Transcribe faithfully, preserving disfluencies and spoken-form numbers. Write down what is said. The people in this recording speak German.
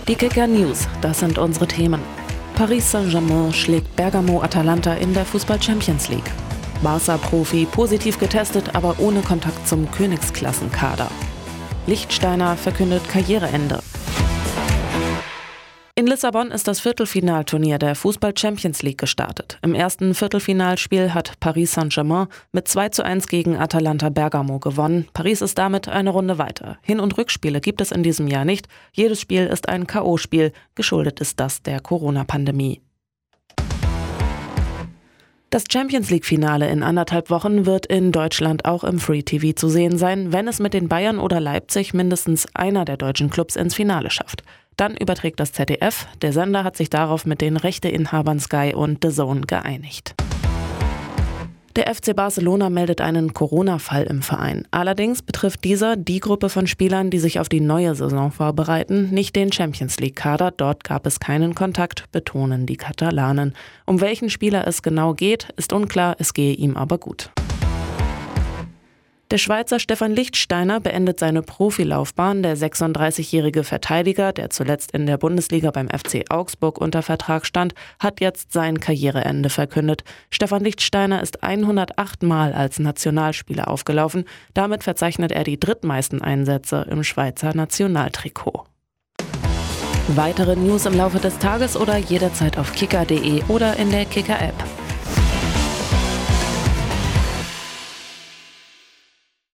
Die Kicker News, das sind unsere Themen. Paris Saint-Germain schlägt Bergamo Atalanta in der Fußball-Champions League. Barca-Profi positiv getestet, aber ohne Kontakt zum Königsklassenkader. Lichtsteiner verkündet Karriereende. In Lissabon ist das Viertelfinalturnier der Fußball-Champions League gestartet. Im ersten Viertelfinalspiel hat Paris Saint-Germain mit zwei zu eins gegen Atalanta Bergamo gewonnen. Paris ist damit eine Runde weiter. Hin- und Rückspiele gibt es in diesem Jahr nicht. Jedes Spiel ist ein K O-Spiel. Geschuldet ist das der Corona-Pandemie. Das Champions-League-Finale in anderthalb Wochen wird in Deutschland auch im Free-T V zu sehen sein, wenn es mit den Bayern oder Leipzig mindestens einer der deutschen Clubs ins Finale schafft. Dann überträgt das Z D F. Der Sender hat sich darauf mit den Rechteinhabern Sky und The Zone geeinigt. Der F C Barcelona meldet einen Corona-Fall im Verein. Allerdings betrifft dieser die Gruppe von Spielern, die sich auf die neue Saison vorbereiten, nicht den Champions-League-Kader. Dort gab es keinen Kontakt, betonen die Katalanen. Um welchen Spieler es genau geht, ist unklar, es gehe ihm aber gut. Der Schweizer Stefan Lichtsteiner beendet seine Profilaufbahn. Der sechsunddreißigjährige Verteidiger, der zuletzt in der Bundesliga beim F C Augsburg unter Vertrag stand, hat jetzt sein Karriereende verkündet. Stefan Lichtsteiner ist hundertacht Mal als Nationalspieler aufgelaufen. Damit verzeichnet er die drittmeisten Einsätze im Schweizer Nationaltrikot. Weitere News im Laufe des Tages oder jederzeit auf kicker punkt de oder in der Kicker-App.